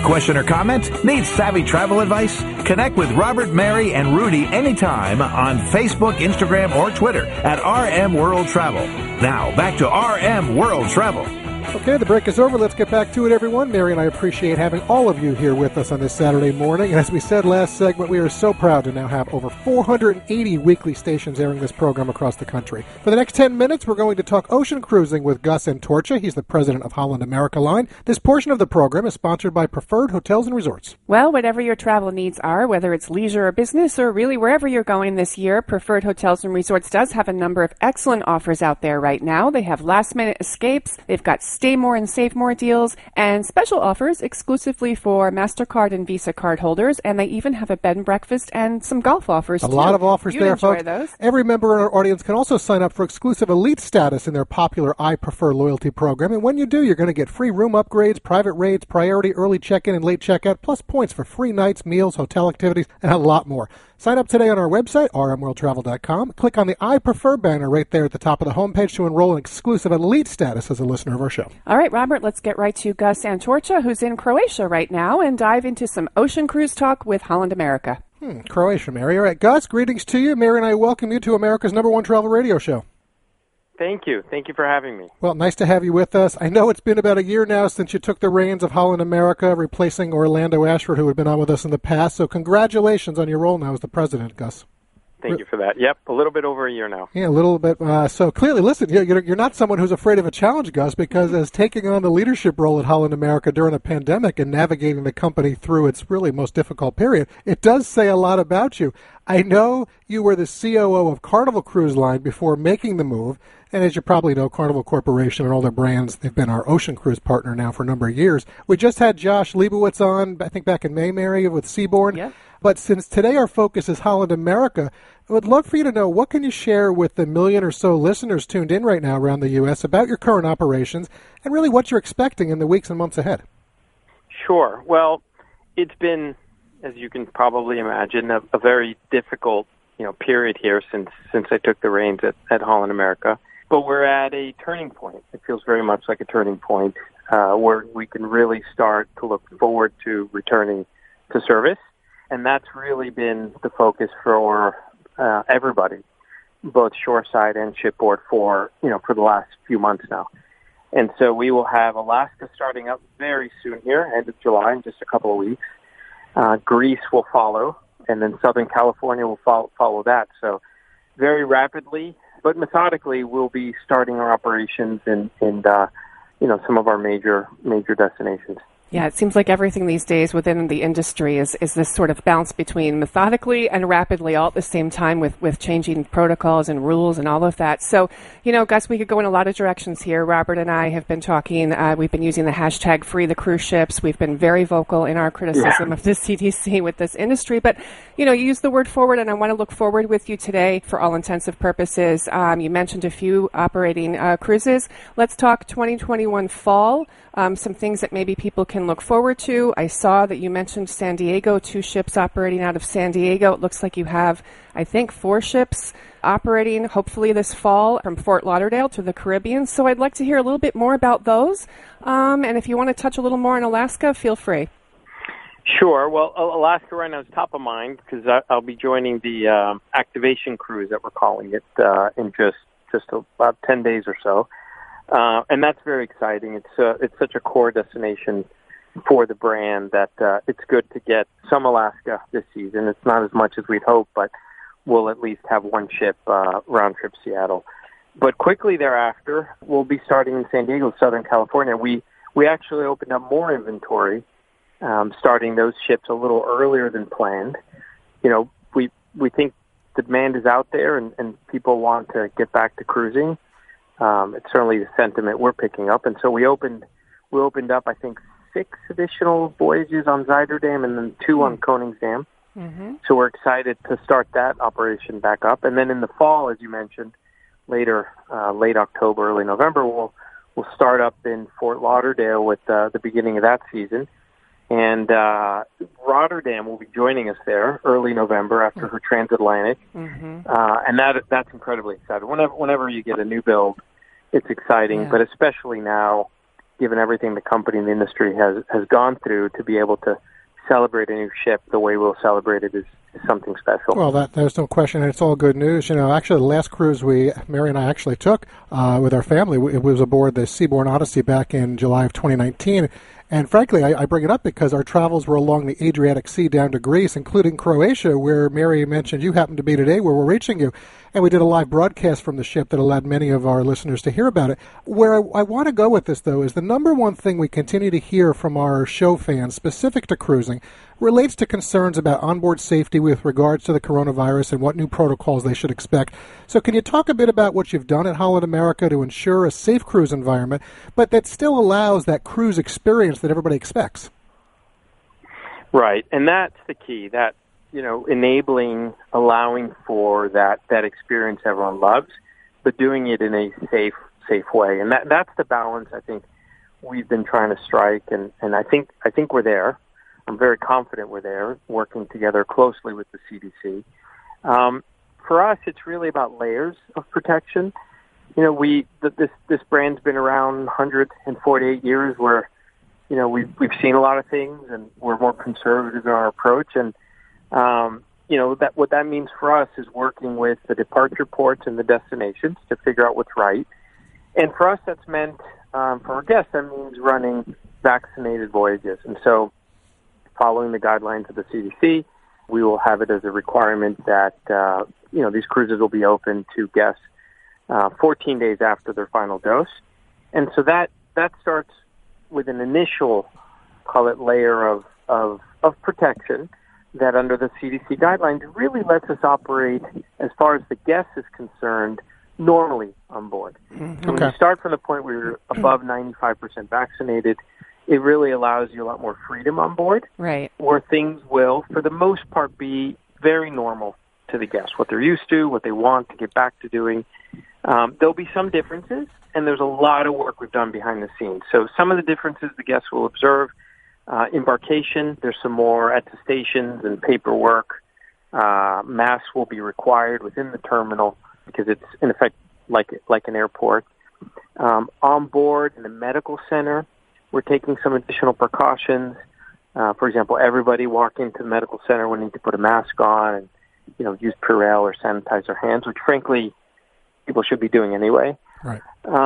a question or comment? Need savvy travel advice? Connect with Robert, Mary, and Rudy anytime on Facebook, Instagram, or Twitter at RM World Travel. Now, back to RM World Travel. Okay, the break is over. Let's get back to it, everyone. Mary and I appreciate having all of you here with us on this Saturday morning. And as we said last segment, we are so proud to now have over 480 weekly stations airing this program across the country. For the next 10 minutes, we're going to talk ocean cruising with Gus Antorcha. He's the president of Holland America Line. This portion of the program is sponsored by Preferred Hotels and Resorts. Well, whatever your travel needs are, whether it's leisure or business, or really wherever you're going this year, Preferred Hotels and Resorts does have a number of excellent offers out there right now. They have last-minute escapes. They've got Stay More and Save More deals and special offers exclusively for MasterCard and Visa card holders, and they even have a bed and breakfast and some golf offers, too. A lot of offers there, folks. Those. Every member in our audience can also sign up for exclusive elite status in their popular I Prefer loyalty program, and when you do, you're going to get free room upgrades, private rates, priority early check-in and late checkout, plus points for free nights, meals, hotel activities, and a lot more. Sign up today on our website, rmworldtravel.com. Click on the I Prefer banner right there at the top of the homepage to enroll in exclusive elite status as a listener of our show. All right, Robert, let's get right to Gus Antorcha, who's in Croatia right now, and dive into some ocean cruise talk with Holland America. Croatia, Mary. All right, Gus, greetings to you. Mary and I welcome you to America's #1 travel radio show. Thank you. Thank you for having me. Well, nice to have you with us. I know it's been about a year now since you took the reins of Holland America, replacing Orlando Ashford, who had been on with us in the past. So congratulations on your role now as the president, Gus. Thank you for that. Yep, a little bit over a year now. Yeah, a little bit. So clearly, listen, you're not someone who's afraid of a challenge, Gus, because as taking on the leadership role at Holland America during a pandemic and navigating the company through its really most difficult period, it does say a lot about you. I know you were the COO of Carnival Cruise Line before making the move, and as you probably know, Carnival Corporation and all their brands, they've been our ocean cruise partner now for a number of years. We just had Josh Leibowitz on, I think back in May, Mary, with Seabourn. Yep. But since today our focus is Holland America, I would love for you to know, what can you share with the million or so listeners tuned in right now around the U.S. about your current operations and really what you're expecting in the weeks and months ahead? Sure. Well, it's been, as you can probably imagine, a very difficult period here since I took the reins at Holland America. But we're at a turning point. It feels very much like a turning point where we can really start to look forward to returning to service. And that's really been the focus for everybody, both shoreside and shipboard for the last few months now. And so we will have Alaska starting up very soon here, end of July, in just a couple of weeks. Greece will follow, and then Southern California will follow that. So very rapidly, but methodically, we'll be starting our operations in some of our major destinations. Yeah, it seems like everything these days within the industry is this sort of balance between methodically and rapidly all at the same time with changing protocols and rules and all of that. So, Gus, we could go in a lot of directions here. Robert and I have been talking. We've been using the hashtag Free the Cruise Ships. We've been very vocal in our criticism of the CDC with this industry. But, you use the word forward, and I want to look forward with you today for all intensive purposes. You mentioned a few operating cruises. Let's talk 2021 fall. Some things that maybe people can look forward to. I saw that you mentioned San Diego, 2 ships operating out of San Diego. It looks like you have, I think, 4 ships operating, hopefully this fall, from Fort Lauderdale to the Caribbean. So I'd like to hear a little bit more about those. And if you want to touch a little more on Alaska, feel free. Sure. Well, Alaska right now is top of mind because I'll be joining the activation cruise that we're calling it in just about 10 days or so. And that's very exciting. It's such a core destination for the brand that it's good to get some Alaska this season. It's not as much as we'd hoped, but we'll at least have 1 ship round trip Seattle. But quickly thereafter, we'll be starting in San Diego, Southern California. We actually opened up more inventory, starting those ships a little earlier than planned. We think the demand is out there and people want to get back to cruising. It's certainly the sentiment we're picking up, and so we opened up, I think, 6 additional voyages on Zuiderdam and then 2 on Koningsdam. Mm-hmm. So we're excited to start that operation back up, and then in the fall, as you mentioned, later, late October, early November, we'll start up in Fort Lauderdale with the beginning of that season, and Rotterdam will be joining us there early November after her transatlantic, and that's incredibly exciting. Whenever you get a new build, it's exciting, but especially now, given everything the company and the industry has gone through, to be able to celebrate a new ship the way we'll celebrate it is something special. Well, there's no question. It's all good news. Actually, the last cruise Mary and I actually took with our family, it was aboard the Seabourn Odyssey back in July of 2019. And frankly, I bring it up because our travels were along the Adriatic Sea down to Greece, including Croatia, where Mary mentioned you happened to be today, where we're reaching you. And we did a live broadcast from the ship that allowed many of our listeners to hear about it. Where I want to go with this, though, is the number one thing we continue to hear from our show fans specific to cruising relates to concerns about onboard safety with regards to the coronavirus and what new protocols they should expect. So can you talk a bit about what you've done at Holland America to ensure a safe cruise environment, but that still allows that cruise experience that everybody expects? Right, and that's the key, that enabling, allowing for that experience everyone loves, but doing it in a safe way. And that's the balance I think we've been trying to strike, and I think we're there. I'm very confident we're there, working together closely with the CDC. For us, it's really about layers of protection. This brand's been around 148 years, where we've seen a lot of things, and we're more conservative in our approach. And what that means for us is working with the departure ports and the destinations to figure out what's right. And for us, that's meant for our guests, that means running vaccinated voyages. And so, following the guidelines of the CDC, we will have it as a requirement that these cruises will be open to guests 14 days after their final dose. And so that starts with an initial, call it, layer of protection that under the CDC guidelines really lets us operate, as far as the guest is concerned, normally on board. Mm-hmm. So when you start from the point where you're above 95% vaccinated, it really allows you a lot more freedom on board, right? Where things will, for the most part, be very normal to the guests, what they're used to, what they want to get back to doing. There'll be some differences, and there's a lot of work we've done behind the scenes. So some of the differences the guests will observe. Embarkation, there's some more attestations and paperwork. Masks will be required within the terminal because it's, in effect, like an airport. On board in the medical center, we're taking some additional precautions. For example, everybody walking into the medical center will need to put a mask on and, use Purell or sanitize their hands, which, frankly, people should be doing anyway. Right.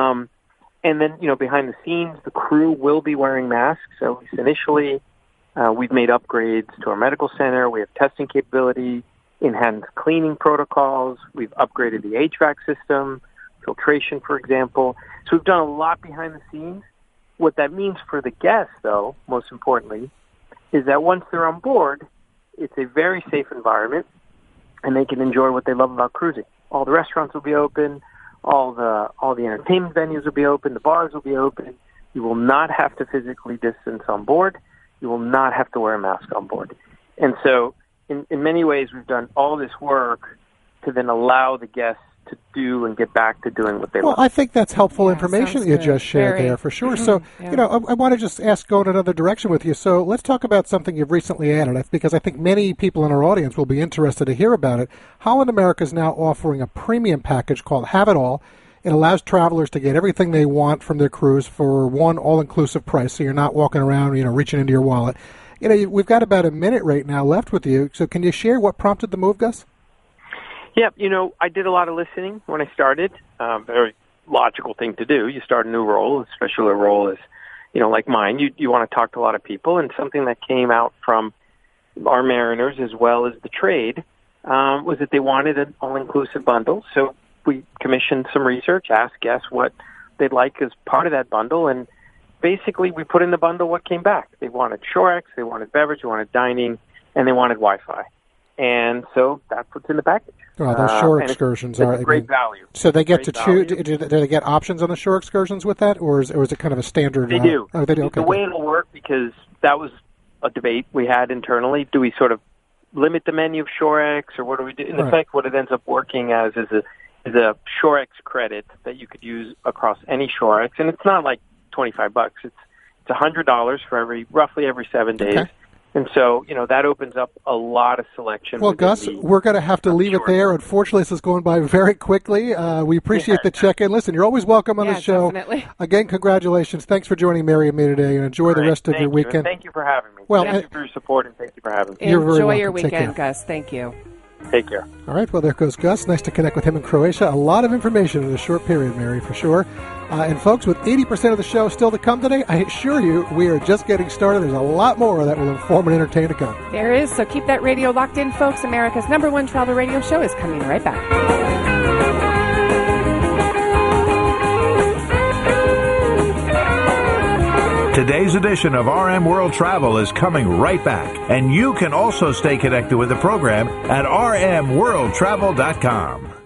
And then, behind the scenes, the crew will be wearing masks. So at least initially, we've made upgrades to our medical center. We have testing capability, enhanced cleaning protocols. We've upgraded the HVAC system, filtration, for example. So we've done a lot behind the scenes. What that means for the guests, though, most importantly, is that once they're on board, it's a very safe environment, and they can enjoy what they love about cruising. All the restaurants will be open. All the entertainment venues will be open. The bars will be open. You will not have to physically distance on board. You will not have to wear a mask on board. And so, in many ways, we've done all this work to then allow the guests to do and get back to doing what they love. Well, I think that's helpful information that you just shared there, for sure. So, I want to just go in another direction with you. So let's talk about something you've recently added, because I think many people in our audience will be interested to hear about it. Holland America is now offering a premium package called Have It All. It allows travelers to get everything they want from their cruise for one all-inclusive price, so you're not walking around, reaching into your wallet. We've got about a minute right now left with you, so can you share what prompted the move, Gus? Yeah, I did a lot of listening when I started. Very logical thing to do. You start a new role, especially a role as, like mine. You want to talk to a lot of people, and something that came out from our mariners as well as the trade was that they wanted an all-inclusive bundle. So we commissioned some research, asked guests what they'd like as part of that bundle, and basically we put in the bundle what came back. They wanted Shorex, they wanted beverage, they wanted dining, and they wanted Wi-Fi. And so that's what's in the package. Well, those shore excursions are great value. So they get to choose. Do they get options on the shore excursions with that, or is it kind of a standard? They do. Oh, they do. Okay. The way it'll work, because that was a debate we had internally. Do we sort of limit the menu of Shorex, or what do we do? In effect, what it ends up working as is a Shorex credit that you could use across any Shorex, and it's not like $25. It's $100 for roughly every 7 days. Okay. And so, that opens up a lot of selection. Well, Gus, we're going to have to leave it there. Unfortunately, this is going by very quickly. We appreciate the check-in. Listen, you're always welcome on the show. Definitely. Again, congratulations. Thanks for joining Mary and me today, and enjoy the rest of your weekend. Thank you for having me. Well, thank you for your support, and thank you for having me. Enjoy your weekend, Gus. Thank you. Take care. All right, well, there goes Gus. Nice to connect with him in Croatia. A lot of information in a short period, Mary, for sure. And folks, with 80% of the show still to come today, I assure you we are just getting started. There's a lot more that will inform and entertain to come. There is, so keep that radio locked in, folks. America's #1 travel radio show is coming right back. Today's edition of RM World Travel is coming right back, and you can also stay connected with the program at rmworldtravel.com.